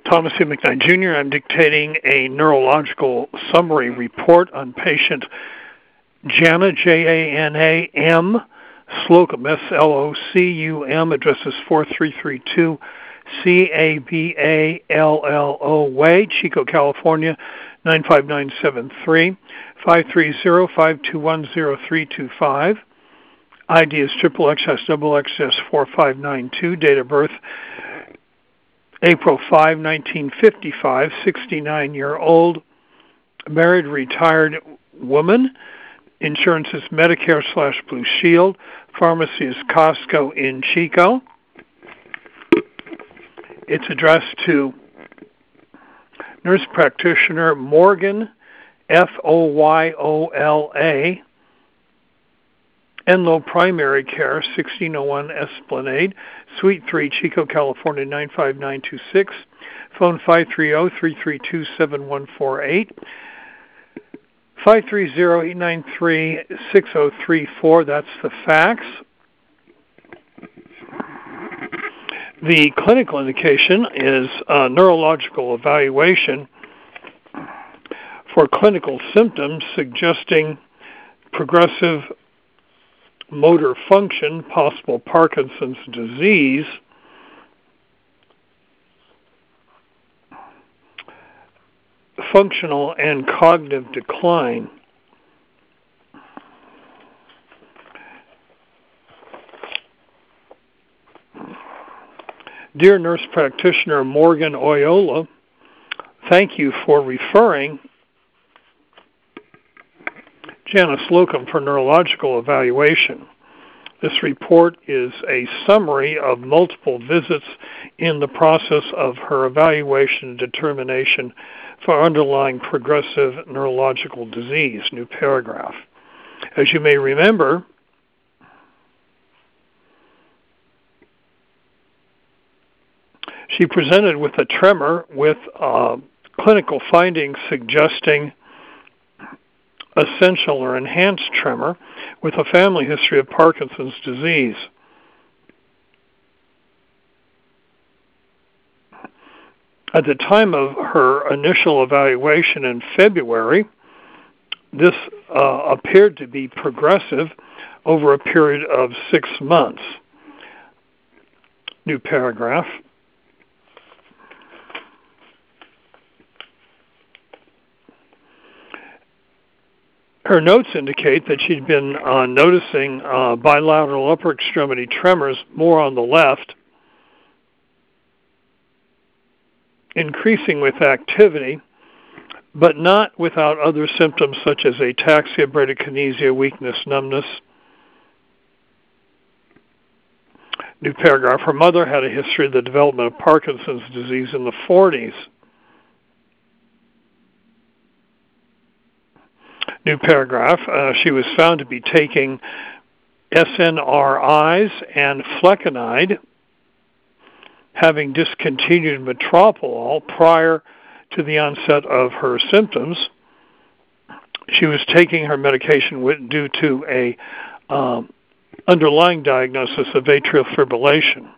Thomas C. McKnight Jr. I'm dictating a neurological summary report on patient Jana, J-A-N-A-M, Slocum, S-L-O-C-U-M, address is 4332 C-A-B-A-L-L-O Way, Chico, California, 95973, 530-521-0325. ID is XXXXXS4592, date of birth April 5, 1955, 69-year-old, married, retired woman. Insurance is Medicare/Blue Shield. Pharmacy is Costco in Chico. It's addressed to nurse practitioner Morgan, F-O-Y-O-L-A, Enloe Primary Care, 1601 Esplanade, Suite 3, Chico, California, 95926. Phone 530-332-7148. 530-893-6034. That's the fax. The clinical indication is neurological evaluation for clinical symptoms suggesting progressive motor function, possible Parkinson's disease, functional and cognitive decline. Dear nurse practitioner Morgan Oyola, thank you for referring Jana Slocum for neurological evaluation. This report is a summary of multiple visits in the process of her evaluation and determination for underlying progressive neurological disease. New paragraph. As you may remember, she presented with a tremor with clinical findings suggesting essential or enhanced tremor with a family history of Parkinson's disease. At the time of her initial evaluation in February, this appeared to be progressive over a period of 6 months. New paragraph. Her notes indicate that she'd been noticing bilateral upper extremity tremors more on the left, increasing with activity, but not without other symptoms such as ataxia, bradykinesia, weakness, numbness. New paragraph. Her mother had a history of the development of Parkinson's disease in the 40s. New paragraph. She was found to be taking SNRIs and flecainide, having discontinued metoprolol prior to the onset of her symptoms. She was taking her medication due to a underlying diagnosis of atrial fibrillation.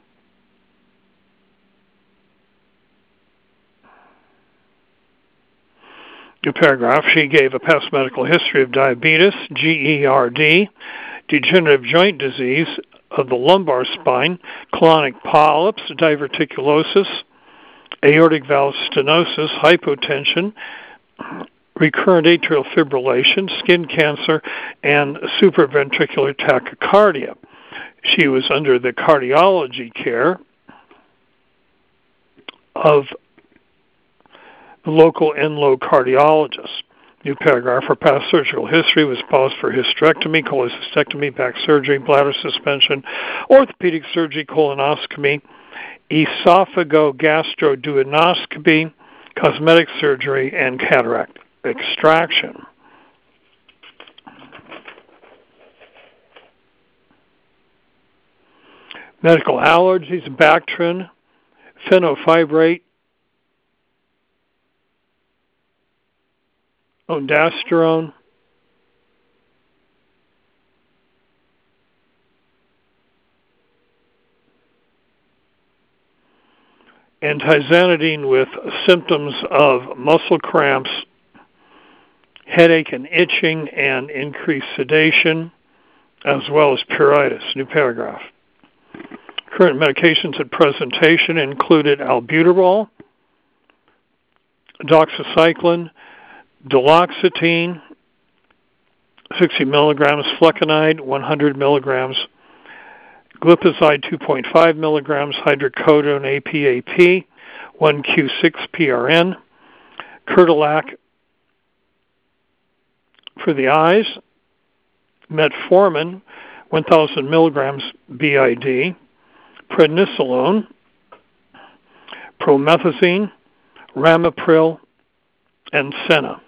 New paragraph. She gave a past medical history of diabetes, GERD, degenerative joint disease of the lumbar spine, colonic polyps, diverticulosis, aortic valve stenosis, hypotension, recurrent atrial fibrillation, skin cancer, and supraventricular tachycardia. She was under the cardiology care of the local Enloe cardiologist. New paragraph. Her past surgical history was paused for hysterectomy, cholecystectomy, back surgery, bladder suspension, orthopedic surgery, colonoscopy, esophagogastroduodenoscopy, cosmetic surgery, and cataract extraction. Medical allergies: Bactrim, fenofibrate, ondansetron, and with symptoms of muscle cramps, headache and itching, and increased sedation, as well as pruritus. New paragraph. Current medications at presentation included albuterol, doxycycline, duloxetine, 60 milligrams, flecainide, 100 milligrams, glipizide, 2.5 milligrams, hydrocodone, APAP, 1Q6PRN, Kertalac for the eyes, metformin, 1,000 milligrams BID, prednisolone, promethazine, ramipril, and Senna.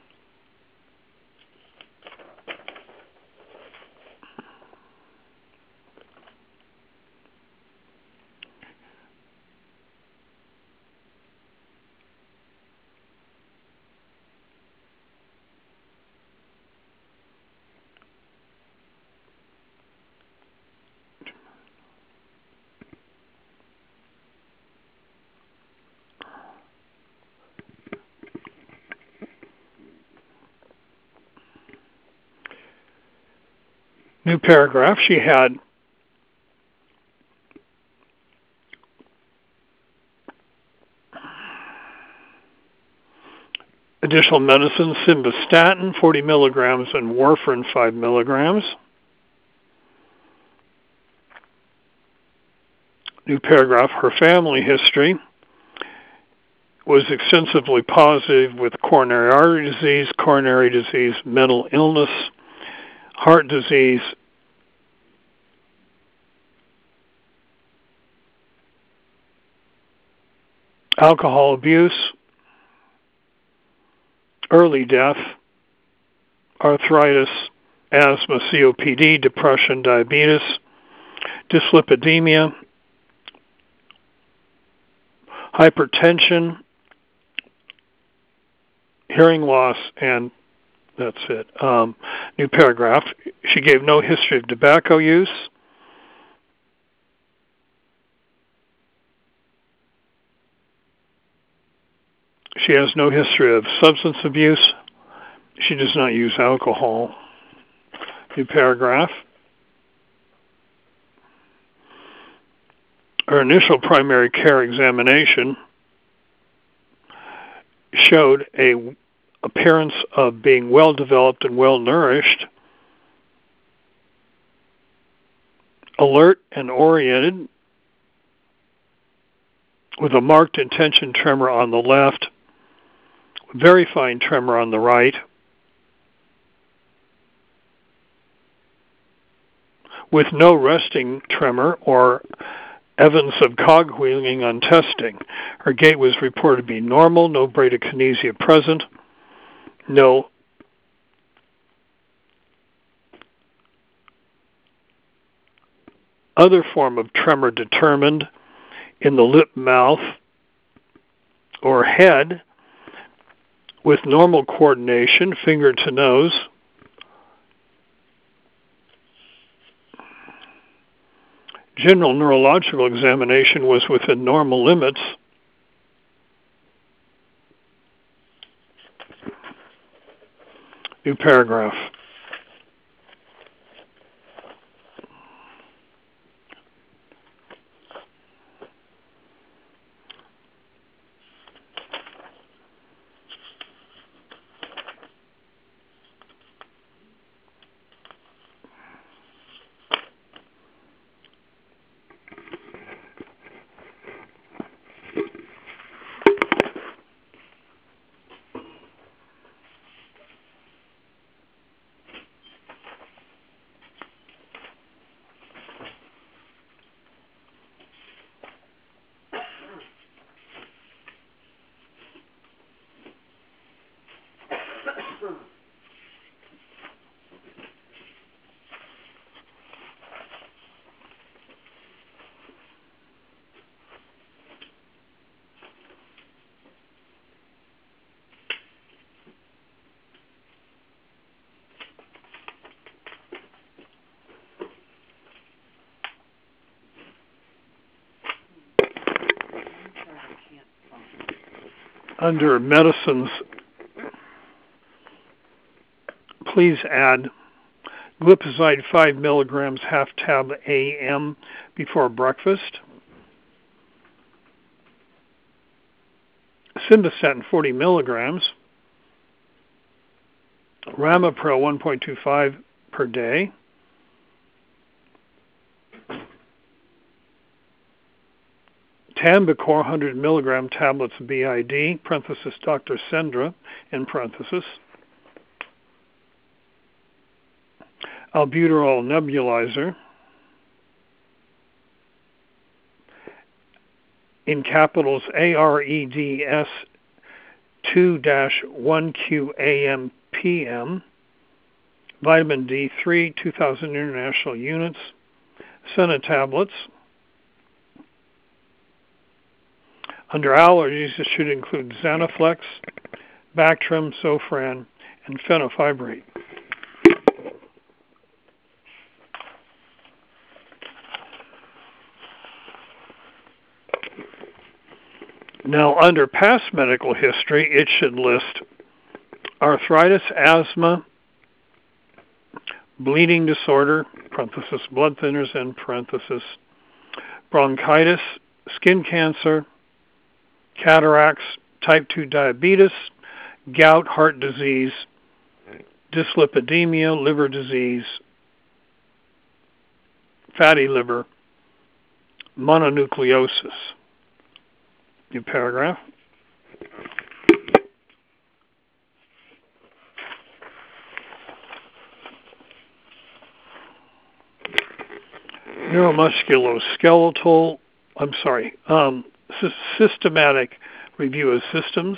New paragraph. She had additional medicine, simvastatin, 40 milligrams, and warfarin, 5 milligrams. New paragraph. Her family history was extensively positive with coronary artery disease, mental illness, heart disease, alcohol abuse, early death, arthritis, asthma, COPD, depression, diabetes, dyslipidemia, hypertension, hearing loss, and that's it. New paragraph. She gave no history of tobacco use. She has no history of substance abuse. She does not use alcohol. New paragraph. Her initial primary care examination showed a appearance of being well developed and well nourished, alert and oriented, with a marked intention tremor on the left, very fine tremor on the right, with no resting tremor or evidence of cogwheeling on testing. Her gait was reported to be normal, no bradykinesia present, no other form of tremor determined in the lip, mouth, or head, with normal coordination, finger to nose. General neurological examination was within normal limits. New paragraph. Under medicines, please add glipizide 5 milligrams, half tab AM before breakfast. Simvastatin 40 milligrams. Ramipril 1.25 per day. Tambicor 100 milligram tablets BID, parenthesis Dr. Sendra, in parenthesis. Albuterol nebulizer, in capitals AREDS 2-1Q AM, vitamin D3, 2,000 international units, Senna tablets. Under allergies, it should include Xanaflex, Bactrim, Zofran, and fenofibrate. Now, under past medical history, it should list arthritis, asthma, bleeding disorder, parenthesis, blood thinners, and parenthesis, bronchitis, skin cancer, cataracts, type 2 diabetes, gout, heart disease, dyslipidemia, liver disease, fatty liver, mononucleosis. New paragraph. Neuromusculoskeletal, systematic review of systems.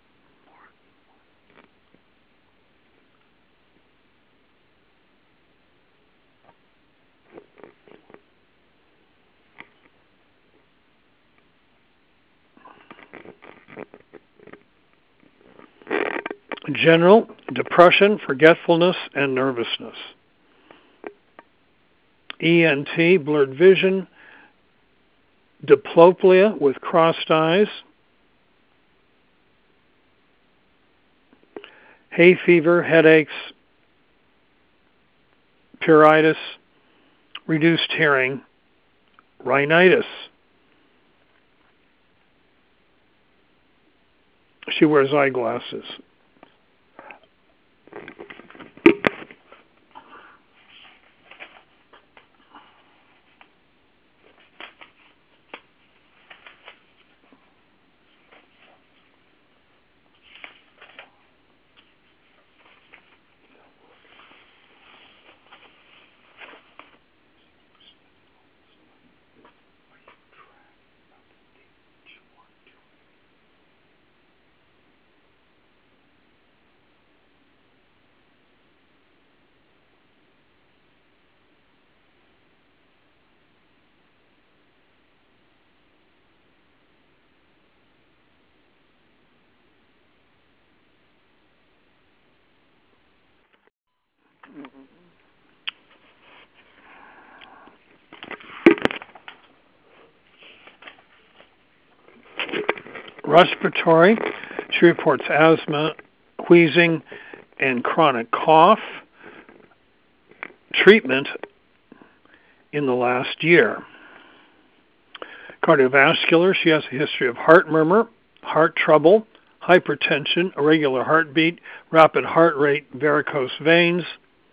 General, depression, forgetfulness, and nervousness. ENT, blurred vision, diplopia with crossed eyes, hay fever, headaches, pruritus, reduced hearing, rhinitis. She wears eyeglasses. Respiratory, she reports asthma, wheezing, and chronic cough. Treatment in the last year. Cardiovascular, she has a history of heart murmur, heart trouble, hypertension, irregular heartbeat, rapid heart rate, varicose veins,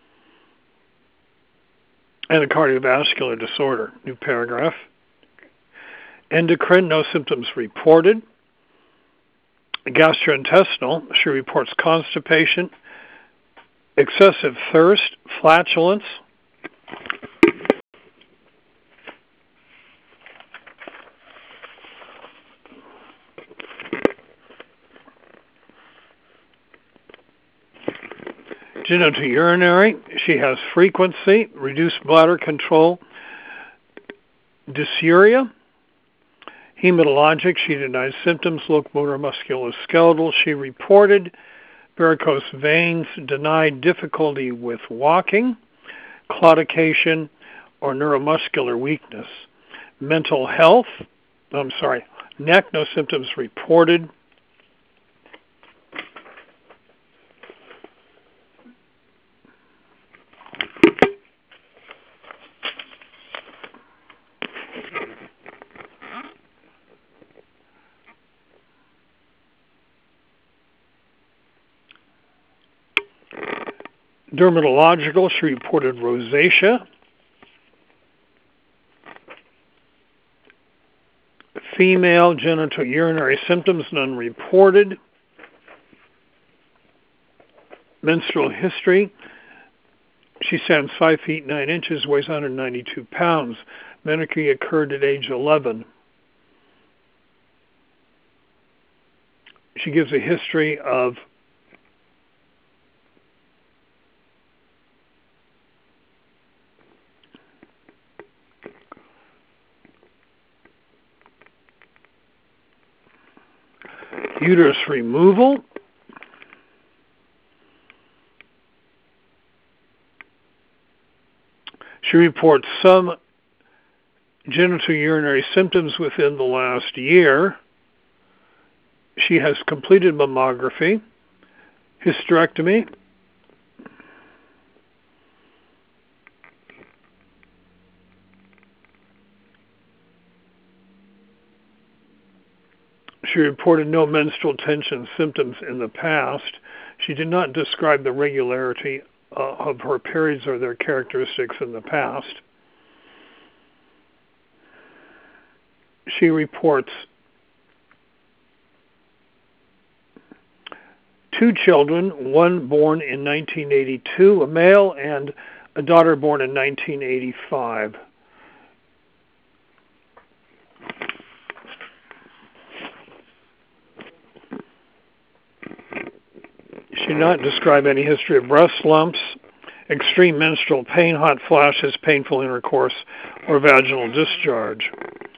and a cardiovascular disorder. New paragraph. Endocrine, no symptoms reported. Gastrointestinal, she reports constipation, excessive thirst, flatulence, genitourinary, she has frequency, reduced bladder control, dysuria. Hematologic, she denies symptoms. Locomotor musculoskeletal, she reported varicose veins, denied difficulty with walking, claudication, or neuromuscular weakness. Mental health, neck, no symptoms reported. Dermatological, she reported rosacea. Female, genital urinary symptoms, none reported. Menstrual history, she stands 5 feet 9 inches, weighs 192 pounds. Menarche occurred at age 11. She gives a history of uterus removal. She reports some genital urinary symptoms within the last year. She has completed mammography, hysterectomy, she reported no menstrual tension symptoms in the past. She did not describe the regularity of her periods or their characteristics in the past. She reports 2 children, one born in 1982, a male, and a daughter born in 1985. She did not describe any history of breast lumps, extreme menstrual pain, hot flashes, painful intercourse, or vaginal discharge.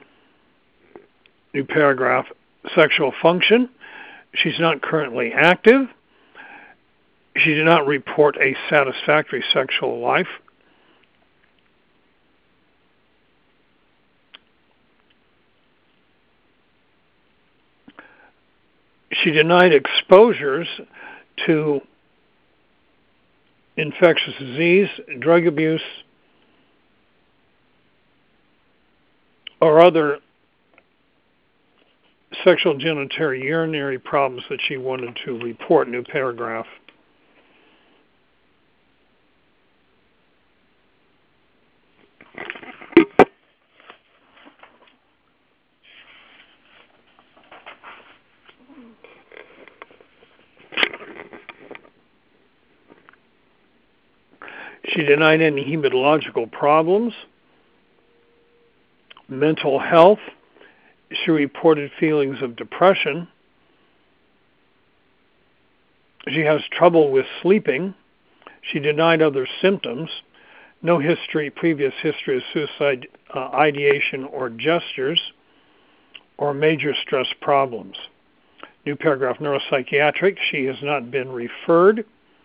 New paragraph, sexual function. She's not currently active. She did not report a satisfactory sexual life. She denied exposures to infectious disease, drug abuse, or other sexual genital urinary problems that she wanted to report. New paragraph. She denied any hematological problems. Mental health. She reported feelings of depression. She has trouble with sleeping. She denied other symptoms. No previous history of suicide ideation or gestures, or major stress problems. New paragraph, neuropsychiatric. She has not been referred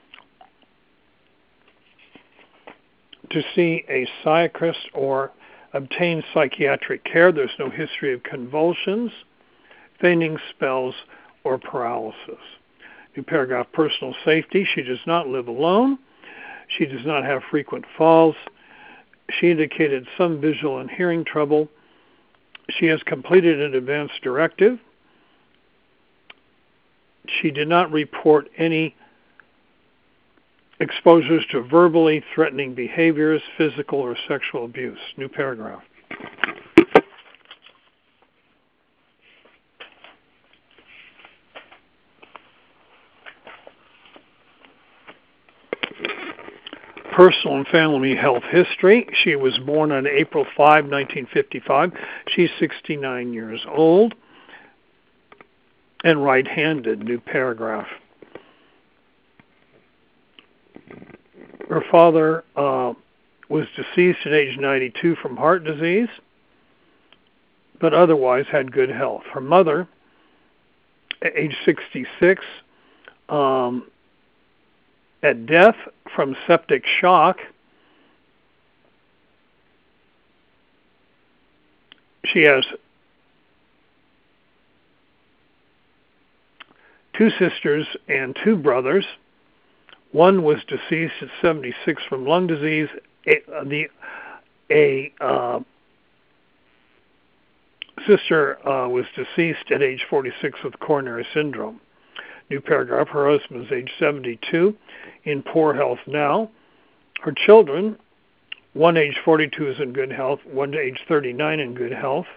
to see a psychiatrist or obtain psychiatric care. There's no history of convulsions, fainting spells, or paralysis. New paragraph, personal safety. She does not live alone. She does not have frequent falls. She indicated some visual and hearing trouble. She has completed an advance directive. She did not report any exposures to verbally threatening behaviors, physical or sexual abuse. New paragraph. Personal and family health history. She was born on April 5, 1955. She's 69 years old and right-handed. New paragraph. Her father was deceased at age 92 from heart disease, but otherwise had good health. Her mother, at age 66, at death from septic shock. She has 2 sisters and 2 brothers. One was deceased at 76 from lung disease. A sister was deceased at age 46 with coronary syndrome. New paragraph, her husband is age 72, in poor health now. Her children, one age 42 is in good health, one age 39 in good health.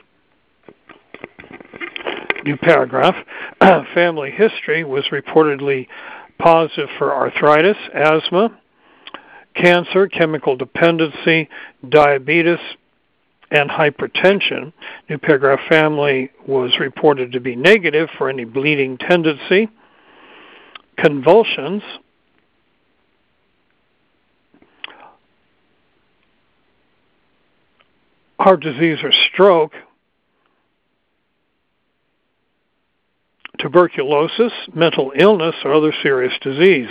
New paragraph, family history was reportedly positive for arthritis, asthma, cancer, chemical dependency, diabetes, and hypertension. New paragraph, family was reported to be negative for any bleeding tendency, convulsions, heart disease or stroke, tuberculosis, mental illness, or other serious disease.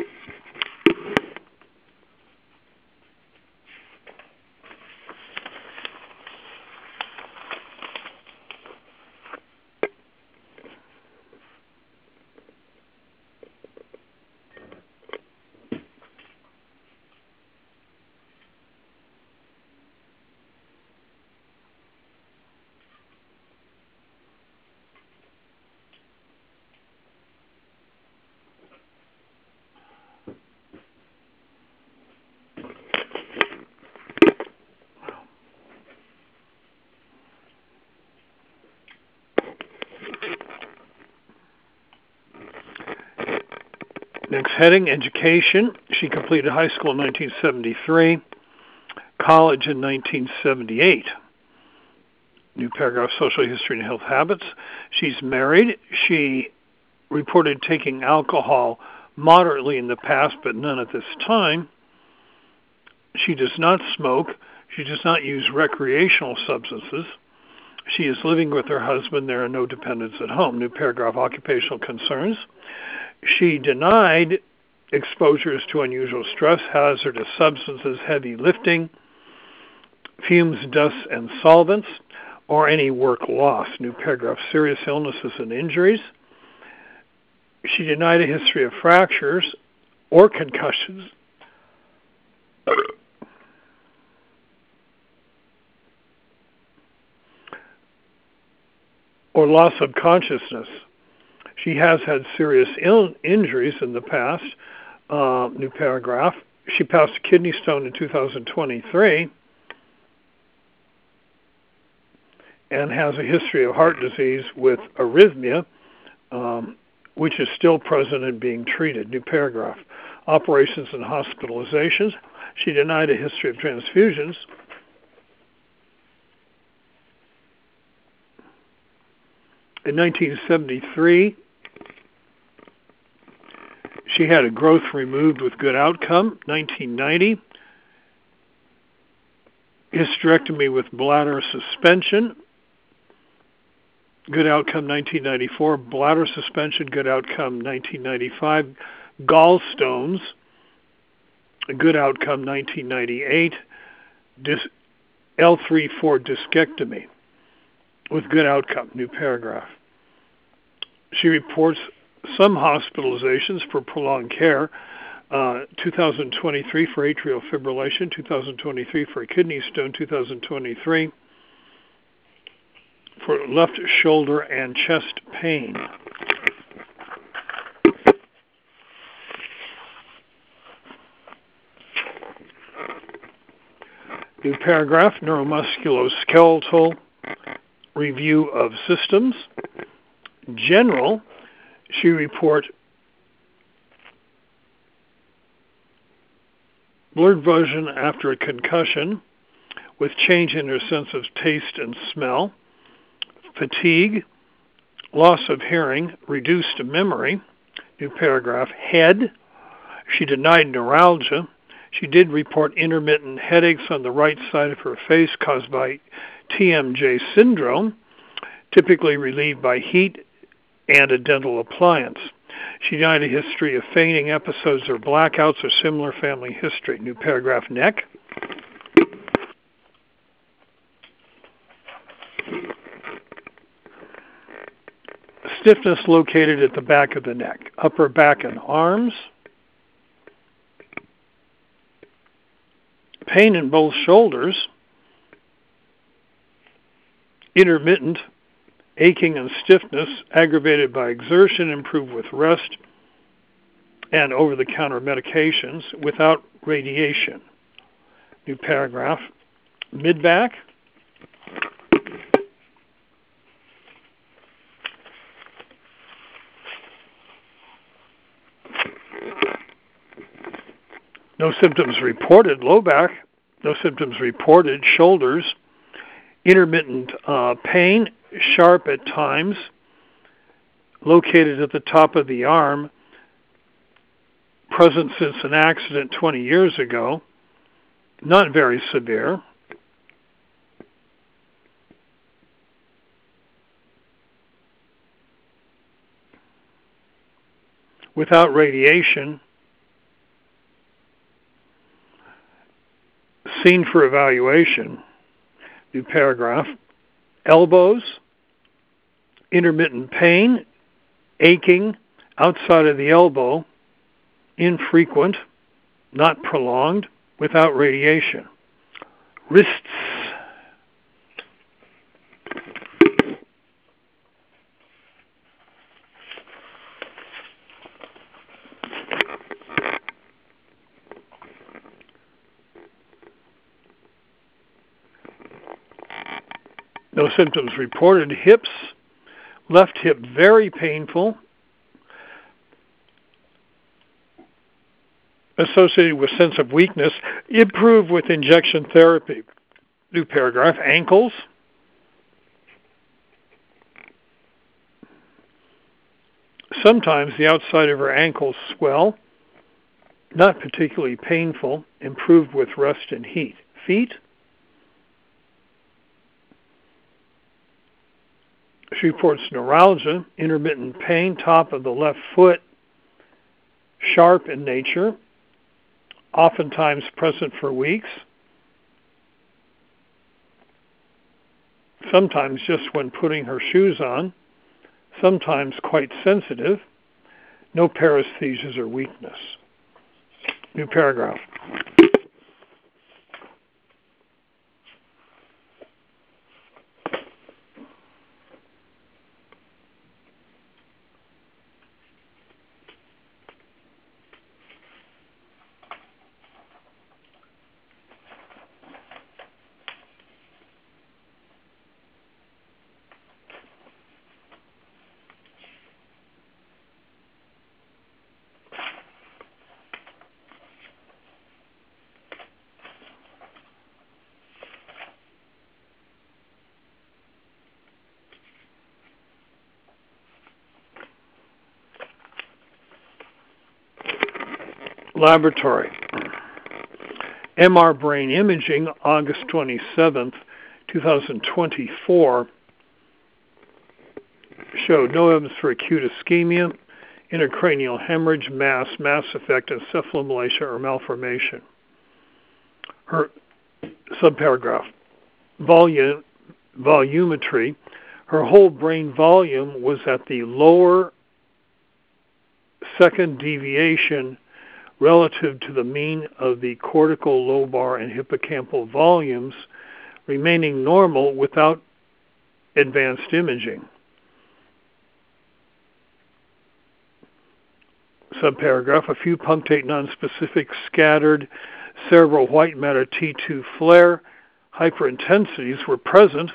Next heading, education. She completed high school in 1973, college in 1978. New paragraph, social history and health habits. She's married. She reported taking alcohol moderately in the past, but none at this time. She does not smoke. She does not use recreational substances. She is living with her husband. There are no dependents at home. New paragraph, occupational concerns. She denied exposures to unusual stress, hazardous substances, heavy lifting, fumes, dust, and solvents, or any work loss. New paragraph, serious illnesses and injuries. She denied a history of fractures or concussions or loss of consciousness. She has had serious injuries in the past. New paragraph. She passed a kidney stone in 2023 and has a history of heart disease with arrhythmia, which is still present and being treated. New paragraph. Operations and hospitalizations. She denied a history of transfusions. In 1973, she had a growth removed with good outcome. 1990, hysterectomy with bladder suspension. Good outcome. 1994, bladder suspension. Good outcome. 1995, gallstones. Good outcome. 1998, L3-4 discectomy with good outcome. New paragraph. She reports some hospitalizations for prolonged care. 2023 for atrial fibrillation, 2023 for a kidney stone, 2023 for left shoulder and chest pain. New paragraph, neuromusculoskeletal review of systems. General, she reports blurred vision after a concussion with change in her sense of taste and smell, fatigue, loss of hearing, reduced memory. New paragraph, head. She denied neuralgia. She did report intermittent headaches on the right side of her face caused by TMJ syndrome, typically relieved by heat and a dental appliance. She denied a history of fainting episodes or blackouts or similar family history. New paragraph, neck. Stiffness located at the back of the neck, upper back and arms. Pain in both shoulders, intermittent aching and stiffness aggravated by exertion improved with rest and over-the-counter medications without radiation. New paragraph. Mid-back. No symptoms reported. Low back. No symptoms reported. Shoulders. Intermittent pain, sharp at times, located at the top of the arm, present since an accident 20 years ago, not very severe. Without radiation, seen for evaluation. New paragraph. Elbows, intermittent pain, aching outside of the elbow, infrequent, not prolonged, without radiation. Wrists. No symptoms reported. Hips, left hip very painful, associated with sense of weakness, improved with injection therapy. New paragraph. Ankles, sometimes the outside of her ankles swell, not particularly painful, improved with rest and heat. Feet, she reports neuralgia, intermittent pain, top of the left foot, sharp in nature, oftentimes present for weeks, sometimes just when putting her shoes on, sometimes quite sensitive, no paresthesias or weakness. New paragraph. Laboratory. MR brain imaging, August 27th, 2024, showed no evidence for acute ischemia, intracranial hemorrhage, mass effect, encephalomalacia, or malformation. Her subparagraph. Volumetry. Her whole brain volume was at the lower second deviation relative to the mean of the cortical, lobar, and hippocampal volumes, remaining normal without advanced imaging. Subparagraph. A few punctate nonspecific scattered cerebral white matter T2 flare hyperintensities were present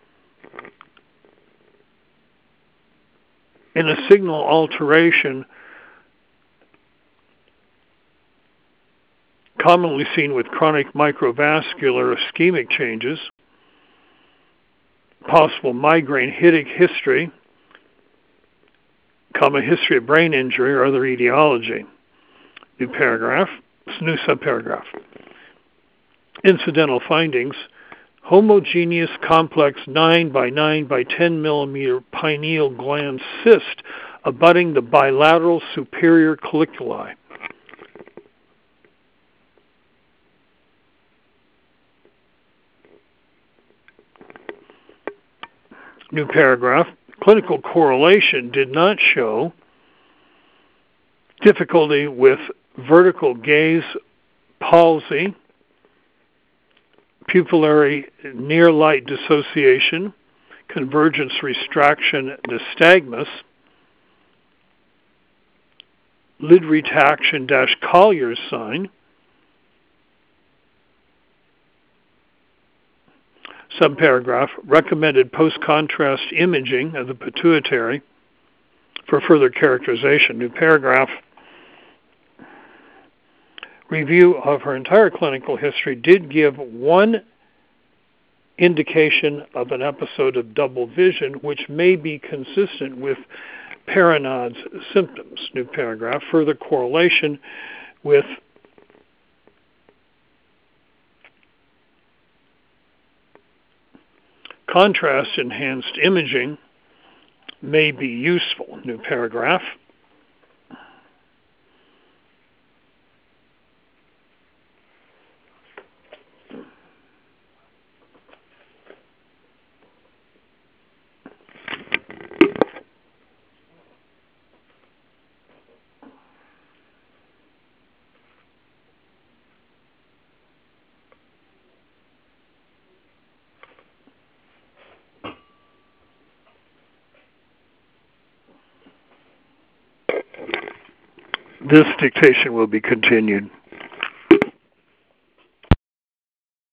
in a signal alteration commonly seen with chronic microvascular ischemic changes, possible migraine headache history, history of brain injury or other etiology. New paragraph, new subparagraph. Incidental findings. Homogeneous complex 9 by 9 by 10 millimeter pineal gland cyst abutting the bilateral superior colliculi. New paragraph. Clinical correlation did not show difficulty with vertical gaze palsy, pupillary near light dissociation, convergence retraction nystagmus, lid retraction - Collier's sign, subparagraph, recommended post-contrast imaging of the pituitary for further characterization. New paragraph, review of her entire clinical history did give one indication of an episode of double vision, which may be consistent with Perinaud's symptoms. New paragraph, further correlation with contrast-enhanced imaging may be useful. New paragraph. This dictation will be continued.